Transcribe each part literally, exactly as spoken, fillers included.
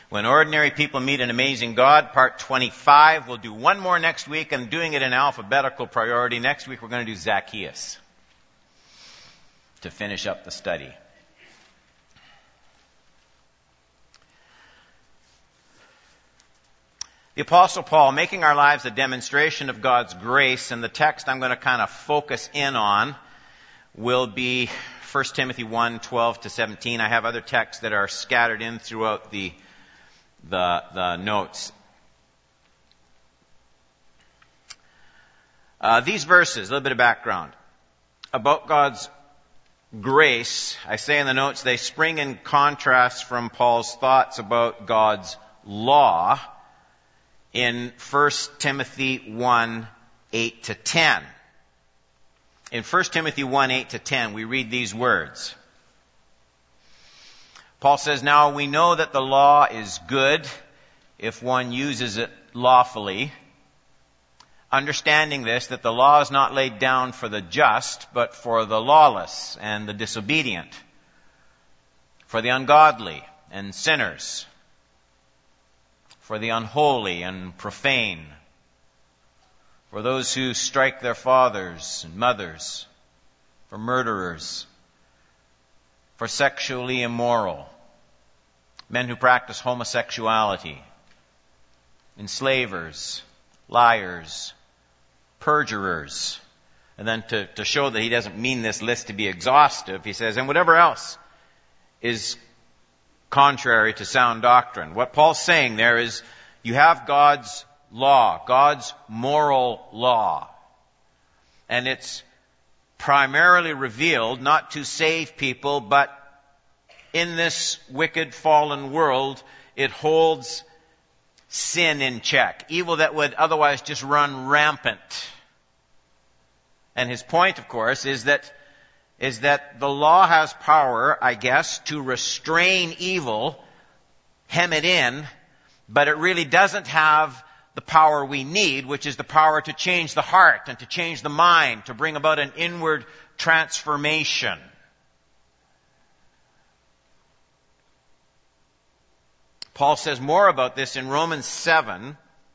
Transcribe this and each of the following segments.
When Ordinary People Meet an Amazing God, part twenty-five. We'll do one more next week. I'm doing it in alphabetical priority. Next week we're going to do Zacchaeus to finish up the study. The Apostle Paul, making our lives a demonstration of God's grace, and the text I'm going to kind of focus in on will be First Timothy one, twelve to seventeen. I have other texts that are scattered in throughout the the, the notes. Uh, these verses, a little bit of background. About God's grace, I say in the notes, they spring in contrast from Paul's thoughts about God's law in First Timothy one, eight to ten. In First Timothy one, eight to ten, we read these words. Paul says, "Now we know that the law is good if one uses it lawfully, understanding this, that the law is not laid down for the just, but for the lawless and the disobedient, for the ungodly and sinners, for the unholy and profane, for those who strike their fathers and mothers, for murderers, for sexually immoral, men who practice homosexuality, enslavers, liars, perjurers." And then to, to show that he doesn't mean this list to be exhaustive, he says, "and whatever else is contrary to sound doctrine." What Paul's saying there is, you have God's law, God's moral law. And it's primarily revealed not to save people, but in this wicked, fallen world, it holds sin in check. Evil that would otherwise just run rampant. And his point, of course, is that is that the law has power, I guess, to restrain evil, hem it in, but it really doesn't have the power we need, which is the power to change the heart and to change the mind, to bring about an inward transformation. Paul says more about this in Romans seven,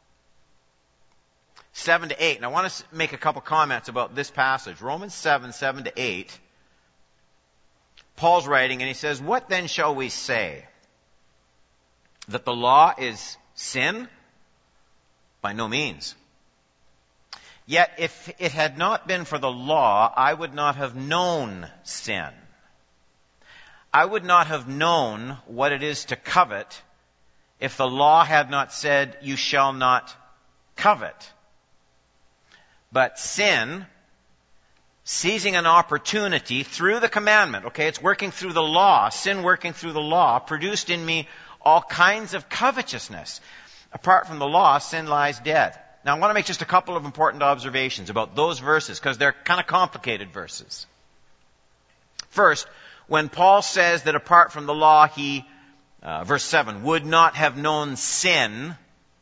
seven to eight. And I want to make a couple comments about this passage. Romans seven, seven to eight. Paul's writing and he says, "What then shall we say? That the law is sin? By no means. Yet if it had not been for the law, I would not have known sin. I would not have known what it is to covet if the law had not said, 'You shall not covet.' But sin, seizing an opportunity through the commandment," okay, it's working through the law, sin working through the law, "produced in me all kinds of covetousness. Apart from the law, sin lies dead." Now I want to make just a couple of important observations about those verses, because they're kind of complicated verses. First, when Paul says that apart from the law he, uh, verse seven, would not have known sin,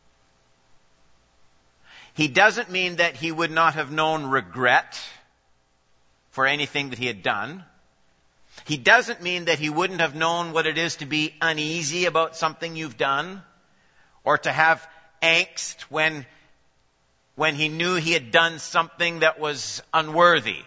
he doesn't mean that he would not have known regret for anything that he had done. He doesn't mean that he wouldn't have known what it is to be uneasy about something you've done, or to have angst when, when he knew he had done something that was unworthy.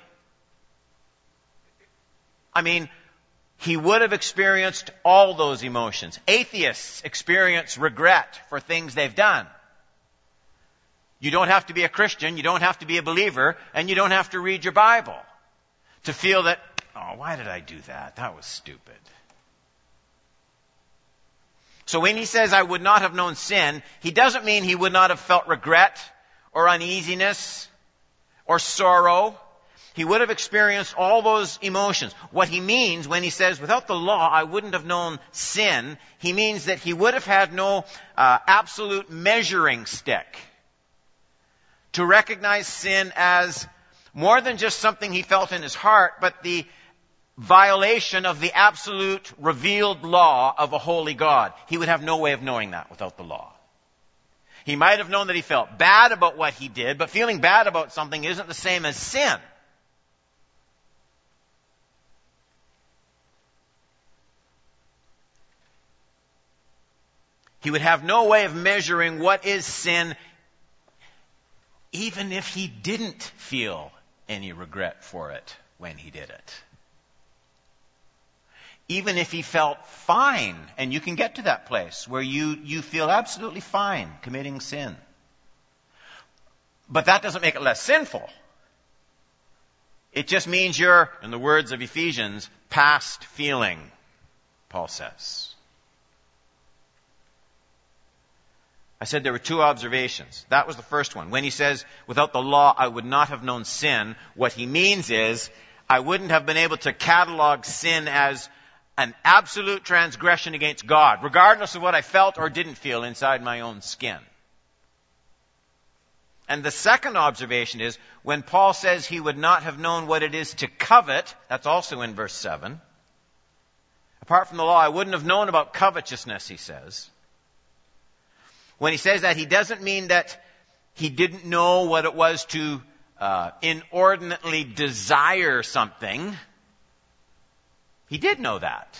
I mean, he would have experienced all those emotions. Atheists experience regret for things they've done. You don't have to be a Christian, you don't have to be a believer, and you don't have to read your Bible to feel that, "Oh, why did I do that? That was stupid." So when he says, "I would not have known sin," he doesn't mean he would not have felt regret or uneasiness or sorrow. He would have experienced all those emotions. What he means when he says, "Without the law, I wouldn't have known sin," he means that he would have had no uh, absolute measuring stick to recognize sin as more than just something he felt in his heart, but the violation of the absolute revealed law of a holy God. He would have no way of knowing that without the law. He might have known that he felt bad about what he did, but feeling bad about something isn't the same as sin. He would have no way of measuring what is sin, even if he didn't feel any regret for it when he did it. Even if he felt fine, and you can get to that place where you, you feel absolutely fine committing sin. But that doesn't make it less sinful. It just means you're, in the words of Ephesians, past feeling, Paul says. I said there were two observations. That was the first one. When he says, without the law, I would not have known sin, what he means is, I wouldn't have been able to catalog sin as an absolute transgression against God, regardless of what I felt or didn't feel inside my own skin. And the second observation is, when Paul says he would not have known what it is to covet, that's also in verse seven. Apart from the law, I wouldn't have known about covetousness, he says. When he says that, he doesn't mean that he didn't know what it was to uh, inordinately desire something. He did know that.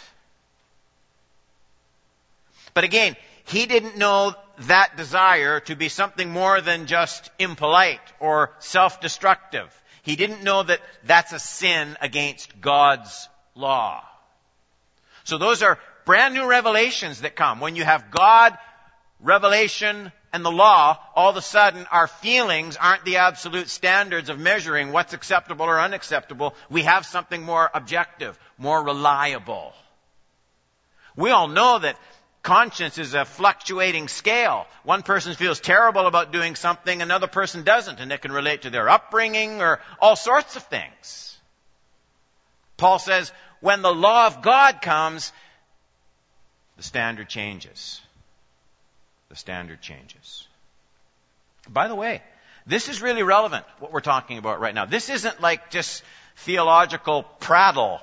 But again, he didn't know that desire to be something more than just impolite or self-destructive. He didn't know that that's a sin against God's law. So those are brand new revelations that come. When you have God, revelation, and the law, all of a sudden our feelings aren't the absolute standards of measuring what's acceptable or unacceptable. We have something more objective, more reliable. We all know that conscience is a fluctuating scale. One person feels terrible about doing something, another person doesn't, and it can relate to their upbringing or all sorts of things. Paul says, when the law of God comes, the standard changes. The standard changes. By the way, this is really relevant, what we're talking about right now. This isn't like just theological prattle.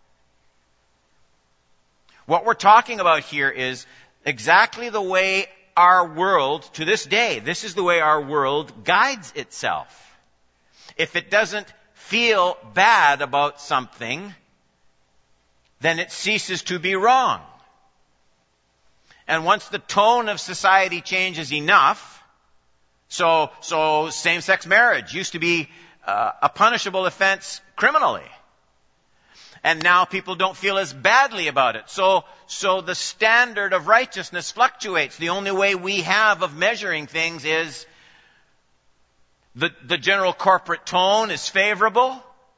What we're talking about here is exactly the way our world, to this day, this is the way our world guides itself. If it doesn't feel bad about something, then it ceases to be wrong. And once the tone of society changes enough, so, so same-sex marriage used to be uh, a punishable offense criminally. And now people don't feel as badly about it. So, so the standard of righteousness fluctuates. The only way we have of measuring things is the, the general corporate tone is favorable.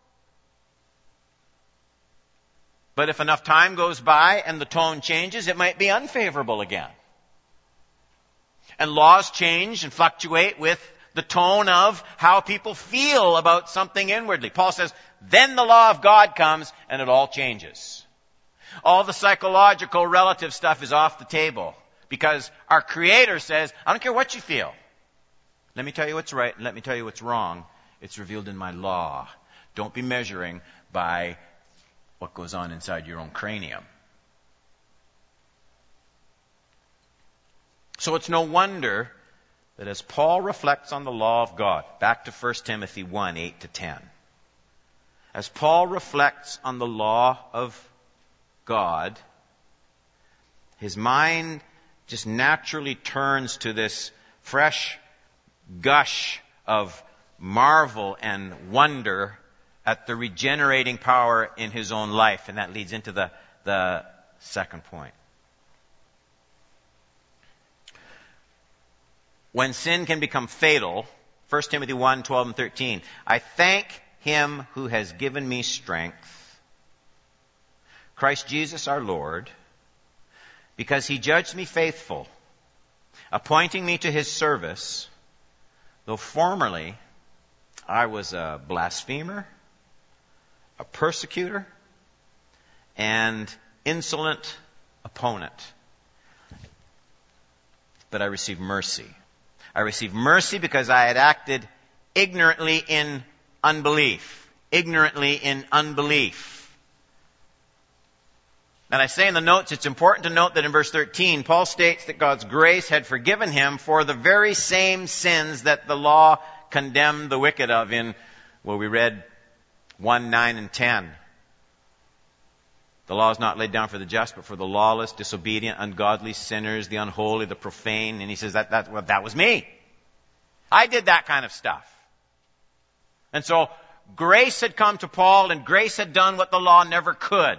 But if enough time goes by and the tone changes, it might be unfavorable again. And laws change and fluctuate with the tone of how people feel about something inwardly. Paul says, then the law of God comes and it all changes. All the psychological relative stuff is off the table because our Creator says, I don't care what you feel. Let me tell you what's right and let me tell you what's wrong. It's revealed in my law. Don't be measuring by what goes on inside your own cranium. So it's no wonder that as Paul reflects on the law of God, back to First Timothy one, eight to ten, as Paul reflects on the law of God, his mind just naturally turns to this fresh gush of marvel and wonder at the regenerating power in his own life. And that leads into the, the second point. When sin can become fatal, First Timothy one, twelve and thirteen, I thank him who has given me strength, Christ Jesus our Lord, because he judged me faithful, appointing me to his service, though formerly I was a blasphemer, a persecutor, and insolent opponent. But I received mercy. I received mercy because I had acted ignorantly in unbelief. Ignorantly in unbelief. And I say in the notes, it's important to note that in verse thirteen, Paul states that God's grace had forgiven him for the very same sins that the law condemned the wicked of in, well, we read one, nine, and ten. The law is not laid down for the just, but for the lawless, disobedient, ungodly, sinners, the unholy, the profane. And he says that, that, well, that was me. I did that kind of stuff. And so grace had come to Paul, and grace had done what the law never could.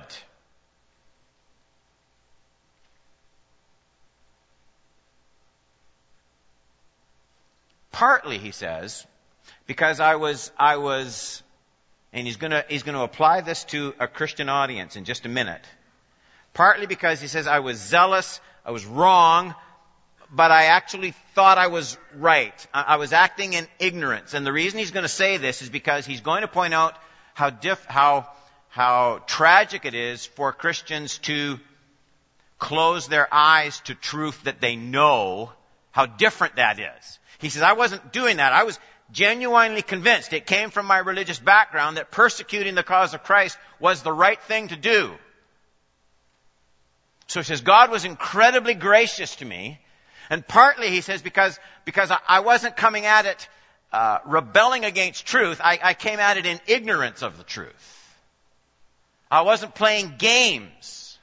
Partly, he says, because I was, I was, and he's gonna, he's gonna apply this to a Christian audience in just a minute. Partly because he says I was zealous, I was wrong, but I actually thought I was right. I, I was acting in ignorance. And the reason he's gonna say this is because he's going to point out how diff, how, how tragic it is for Christians to close their eyes to truth that they know, how different that is. He says, I wasn't doing that. I was genuinely convinced, it came from my religious background, that persecuting the cause of Christ was the right thing to do. So he says, God was incredibly gracious to me. And partly, he says, because, because I wasn't coming at it uh, rebelling against truth, I, I came at it in ignorance of the truth. I wasn't playing games.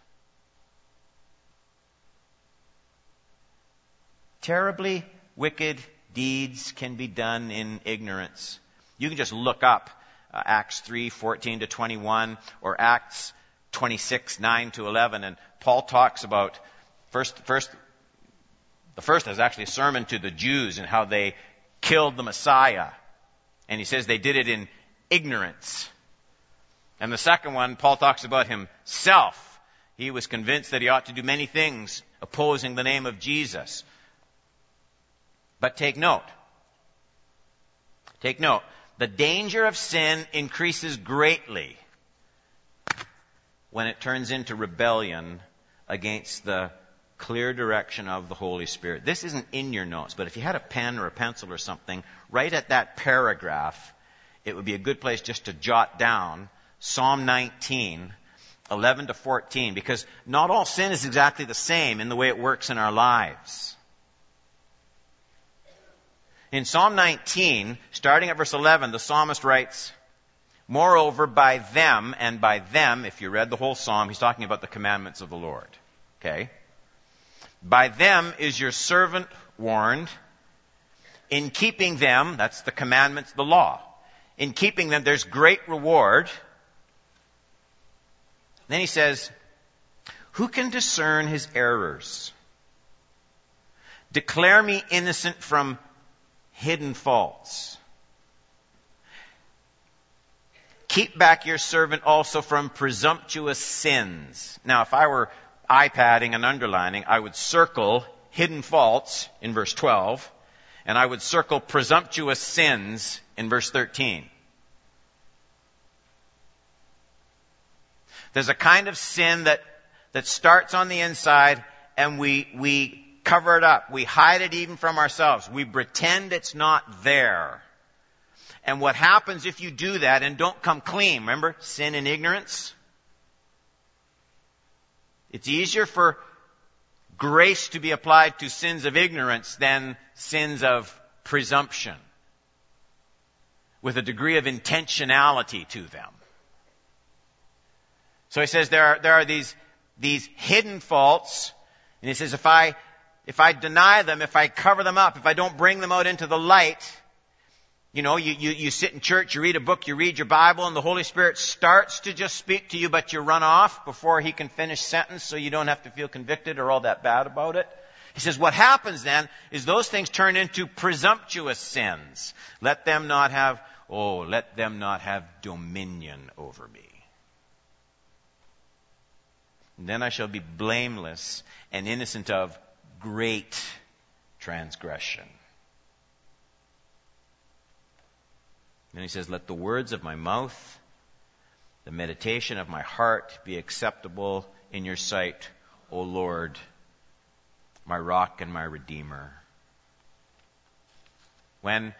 Terribly wicked deeds can be done in ignorance. You can just look up uh, Acts three, fourteen to twenty-one, or Acts twenty-six, nine to eleven, and Paul talks about, first, first, the first is actually a sermon to the Jews and how they killed the Messiah. And he says they did it in ignorance. And the second one, Paul talks about himself. He was convinced that he ought to do many things opposing the name of Jesus. But take note. Take note. The danger of sin increases greatly when it turns into rebellion against the clear direction of the Holy Spirit. This isn't in your notes, but if you had a pen or a pencil or something, right at that paragraph, it would be a good place just to jot down Psalm nineteen, eleven to fourteen, because not all sin is exactly the same in the way it works in our lives. In Psalm nineteen, starting at verse eleven, the psalmist writes, moreover, by them, and by them, if you read the whole psalm, he's talking about the commandments of the Lord. Okay? By them is your servant warned. In keeping them, that's the commandments, the law. In keeping them, there's great reward. Then he says, who can discern his errors? Declare me innocent from hidden faults. Keep back your servant also from presumptuous sins. Now, if I were iPadding and underlining, I would circle hidden faults in verse twelve, and I would circle presumptuous sins in verse thirteen. There's a kind of sin that, that starts on the inside, and we, we cover it up. We hide it even from ourselves. We pretend it's not there. And what happens if you do that and don't come clean? Remember, sin and ignorance? It's easier for grace to be applied to sins of ignorance than sins of presumption, with a degree of intentionality to them. So he says there are, there are these, these hidden faults, and he says if I, if I deny them, if I cover them up, if I don't bring them out into the light, you know, you, you, you sit in church, you read a book, you read your Bible, and the Holy Spirit starts to just speak to you, but you run off before He can finish sentence, so you don't have to feel convicted or all that bad about it. He says what happens then is those things turn into presumptuous sins. Let them not have, oh, let them not have dominion over me. And then I shall be blameless and innocent of great transgression. Then he says, let the words of my mouth, the meditation of my heart be acceptable in your sight, O Lord, my rock and my redeemer. When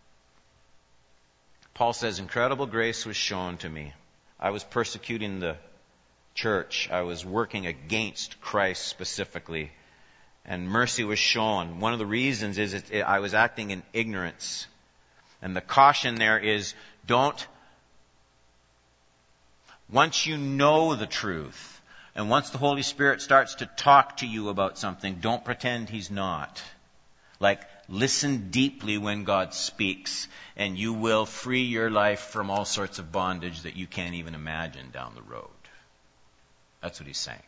Paul says, incredible grace was shown to me, I was persecuting the church. I was working against Christ specifically, and mercy was shown. One of the reasons is it, it, I was acting in ignorance. And the caution there is don't, once you know the truth, and once the Holy Spirit starts to talk to you about something, don't pretend He's not. Like, listen deeply when God speaks, and you will free your life from all sorts of bondage that you can't even imagine down the road. That's what He's saying.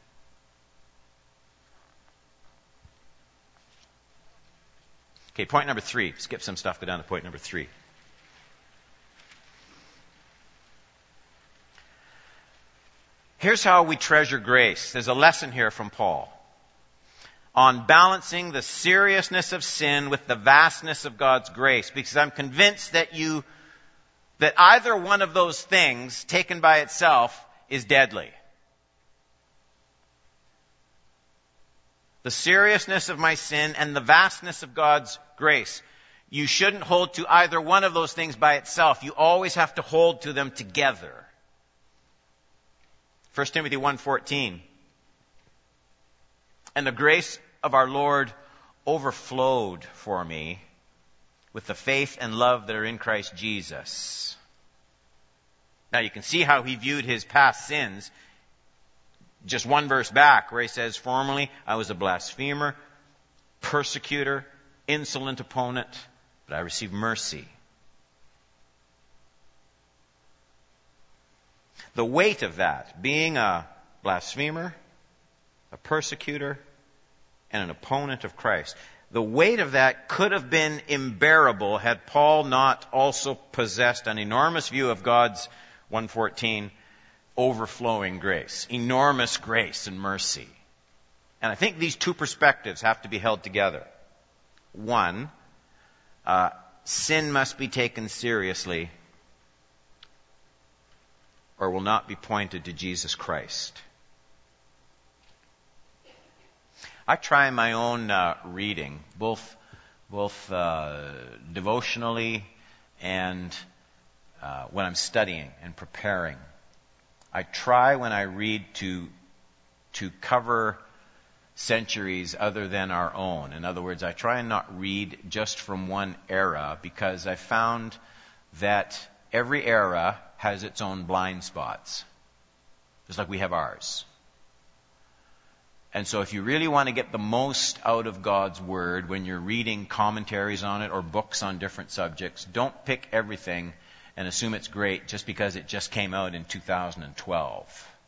Okay, point number three. Skip some stuff, go down to point number three. Here's how we treasure grace. There's a lesson here from Paul on balancing the seriousness of sin with the vastness of God's grace. Because I'm convinced that you, that either one of those things taken by itself is deadly. The seriousness of my sin and the vastness of God's grace. You shouldn't hold to either one of those things by itself. You always have to hold to them together. First Timothy one fourteen. And the grace of our Lord overflowed for me with the faith and love that are in Christ Jesus. Now you can see how he viewed his past sins. Just one verse back where he says, formerly I was a blasphemer, persecutor, insolent opponent, but I received mercy. The weight of that, being a blasphemer, a persecutor, and an opponent of Christ, the weight of that could have been unbearable had Paul not also possessed an enormous view of God's, one fourteen, overflowing grace. Enormous grace and mercy. And I think these two perspectives have to be held together. One, uh, sin must be taken seriously or will not be pointed to Jesus Christ. I try my own uh, reading, both both uh, devotionally and uh, when I'm studying and preparing. I try when I read to to cover centuries other than our own. In other words, I try and not read just from one era because I found that every era has its own blind spots, just like we have ours. And so if you really want to get the most out of God's Word when you're reading commentaries on it or books on different subjects, don't pick everything and assume it's great just because it just came out in two thousand twelve.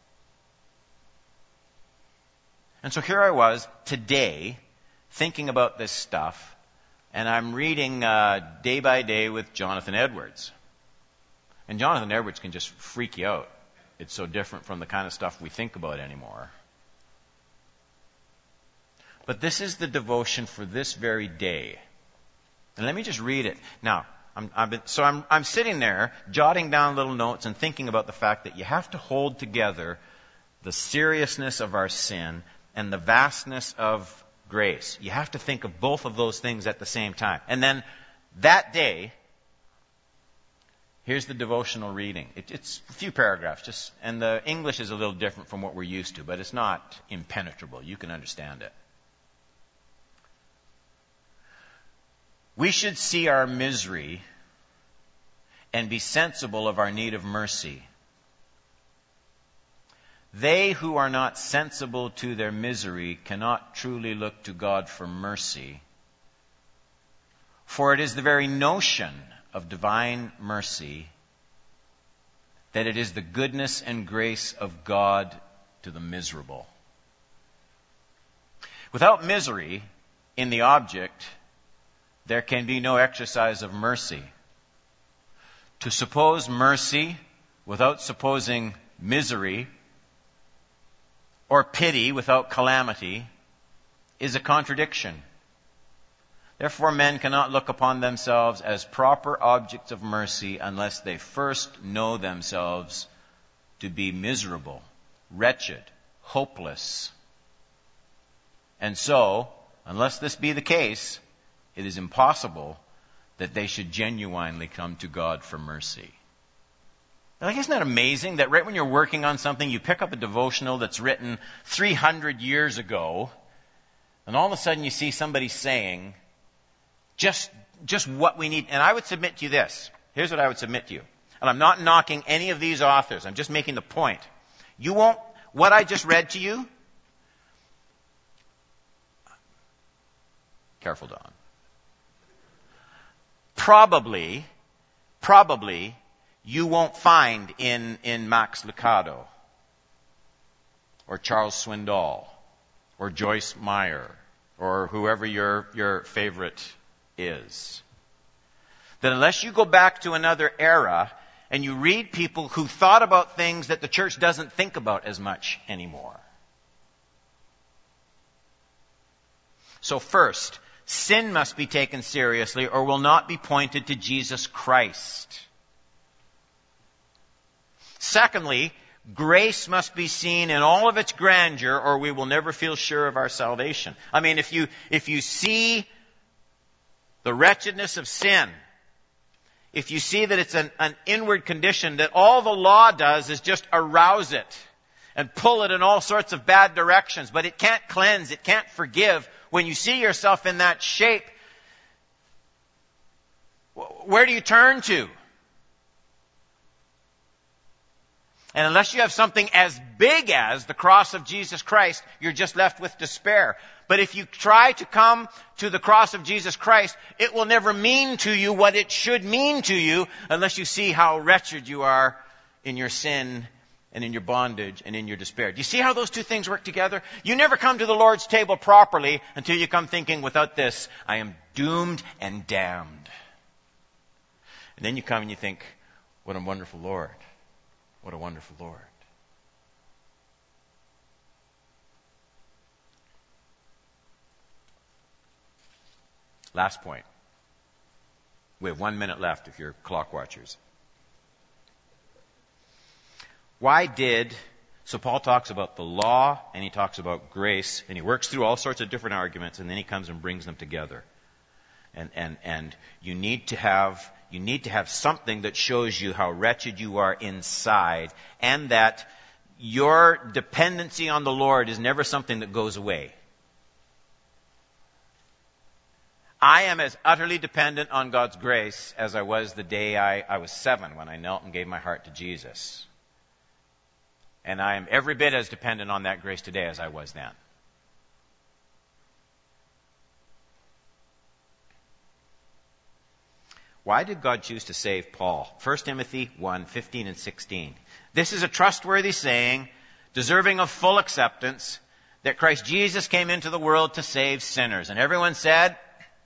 And so here I was today thinking about this stuff, and I'm reading uh, Day by Day with Jonathan Edwards. And Jonathan Edwards can just freak you out. It's so different from the kind of stuff we think about anymore. But this is the devotion for this very day. And let me just read it. Now, I'm, I've been, so I'm, I'm sitting there, jotting down little notes and thinking about the fact that you have to hold together the seriousness of our sin and the vastness of grace. You have to think of both of those things at the same time. And then that day, here's the devotional reading. It, it's a few paragraphs, just, and the English is a little different from what we're used to, but it's not impenetrable. You can understand it. We should see our misery and be sensible of our need of mercy. They who are not sensible to their misery cannot truly look to God for mercy. For it is the very notion of divine mercy that it is the goodness and grace of God to the miserable. Without misery in the object, there can be no exercise of mercy. To suppose mercy without supposing misery, or pity without calamity, is a contradiction. Therefore, men cannot look upon themselves as proper objects of mercy unless they first know themselves to be miserable, wretched, hopeless. And so, unless this be the case, it is impossible that they should genuinely come to God for mercy. Like, isn't that amazing that right when you're working on something, you pick up a devotional that's written three hundred years ago, and all of a sudden you see somebody saying just, just what we need. And I would submit to you this. Here's what I would submit to you. and I'm not knocking any of these authors, I'm just making the point. You won't, what I just read to you, careful, Don, probably, probably, you won't find in, in Max Lucado, or Charles Swindoll, or Joyce Meyer, or whoever your, your favorite is. That unless you go back to another era and you read people who thought about things that the church doesn't think about as much anymore. So first, sin must be taken seriously or will not be pointed to Jesus Christ. Secondly, grace must be seen in all of its grandeur or we will never feel sure of our salvation. I mean, if you, if you see the wretchedness of sin, if you see that it's an, an inward condition, that all the law does is just arouse it and pull it in all sorts of bad directions, but it can't cleanse, it can't forgive. When you see yourself in that shape, where do you turn to? And unless you have something as big as the cross of Jesus Christ, you're just left with despair. But if you try to come to the cross of Jesus Christ, it will never mean to you what it should mean to you unless you see how wretched you are in your sin and in your bondage and in your despair. Do you see how those two things work together? You never come to the Lord's table properly until you come thinking, without this, I am doomed and damned. And then you come and you think, what a wonderful Lord. What a wonderful Lord. Last point. We have one minute left if you're clock watchers. Why did, so Paul talks about the law and he talks about grace and he works through all sorts of different arguments and then he comes and brings them together. And, and, and you need to have You need to have something that shows you how wretched you are inside and that your dependency on the Lord is never something that goes away. I am as utterly dependent on God's grace as I was the day I, I was seven when I knelt and gave my heart to Jesus. And I am every bit as dependent on that grace today as I was then. Why did God choose to save Paul? First Timothy one, fifteen and sixteen. This is a trustworthy saying, deserving of full acceptance, that Christ Jesus came into the world to save sinners. And everyone said,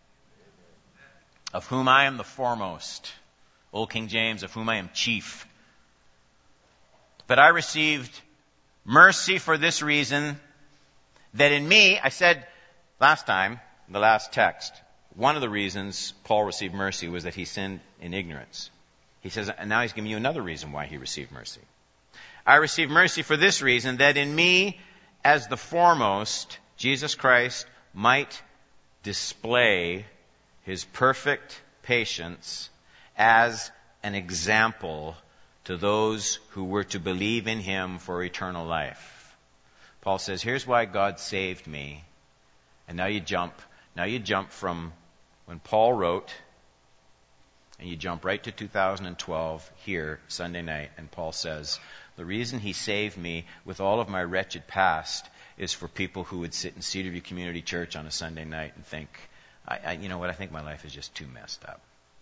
of whom I am the foremost. Old King James, of whom I am chief. But I received mercy for this reason, that in me, I said last time, in the last text, one of the reasons Paul received mercy was that he sinned in ignorance. He says, and now he's giving you another reason why he received mercy. I received mercy for this reason, that in me, as the foremost, Jesus Christ might display his perfect patience as an example to those who were to believe in him for eternal life. Paul says, here's why God saved me. And now you jump, now you jump from when Paul wrote, and you jump right to two thousand twelve here, Sunday night, and Paul says, the reason he saved me with all of my wretched past is for people who would sit in Cedarview Community Church on a Sunday night and think, I, I, you know what, I think my life is just too messed up.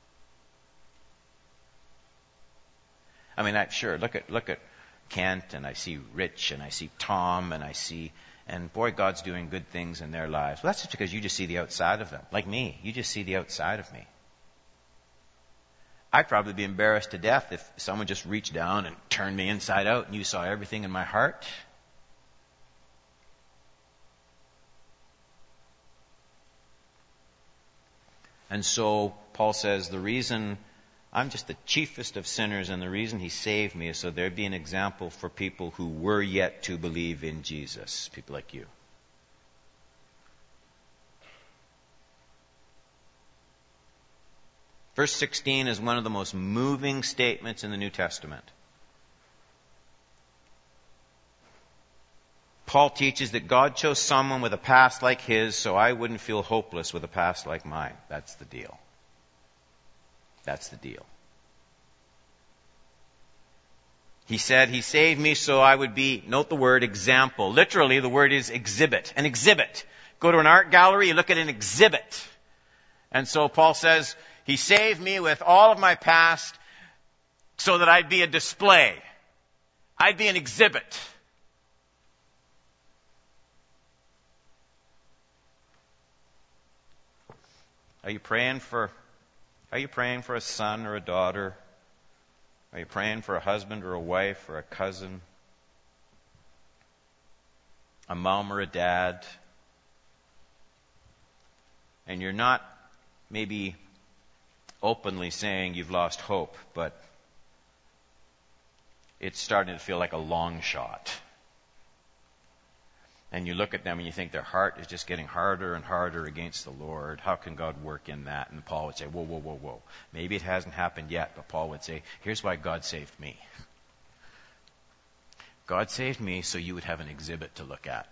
I mean, I, sure, look at look at Kent, and I see Rich, and I see Tom, and I see... And boy, God's doing good things in their lives. Well, that's just because you just see the outside of them. Like me, you just see the outside of me. I'd probably be embarrassed to death if someone just reached down and turned me inside out and you saw everything in my heart. And so Paul says the reason I'm just the chiefest of sinners, and the reason he saved me is so there'd be an example for people who were yet to believe in Jesus, people like you. Verse sixteen is one of the most moving statements in the New Testament. Paul teaches that God chose someone with a past like his so I wouldn't feel hopeless with a past like mine. That's the deal. That's the deal. He said, he saved me so I would be, note the word, example. Literally, the word is exhibit. An exhibit. Go to an art gallery, you look at an exhibit. And so Paul says, he saved me with all of my past so that I'd be a display. I'd be an exhibit. Are you praying for, are you praying for a son or a daughter? Are you praying for a husband or a wife or a cousin? A mom or a dad? And you're not maybe openly saying you've lost hope, but it's starting to feel like a long shot. And you look at them and you think their heart is just getting harder and harder against the Lord. How can God work in that? And Paul would say, whoa, whoa, whoa, whoa. Maybe it hasn't happened yet, but Paul would say, here's why God saved me. God saved me so you would have an exhibit to look at.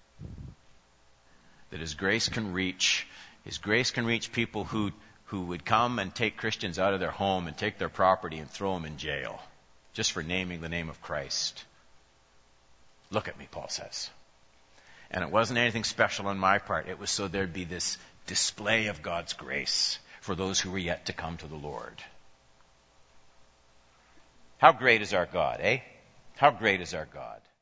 That His grace can reach, His grace can reach people who, who would come and take Christians out of their home and take their property and throw them in jail. Just for naming the name of Christ. Look at me, Paul says. And it wasn't anything special on my part. It was so there'd be this display of God's grace for those who were yet to come to the Lord. How great is our God, eh? How great is our God?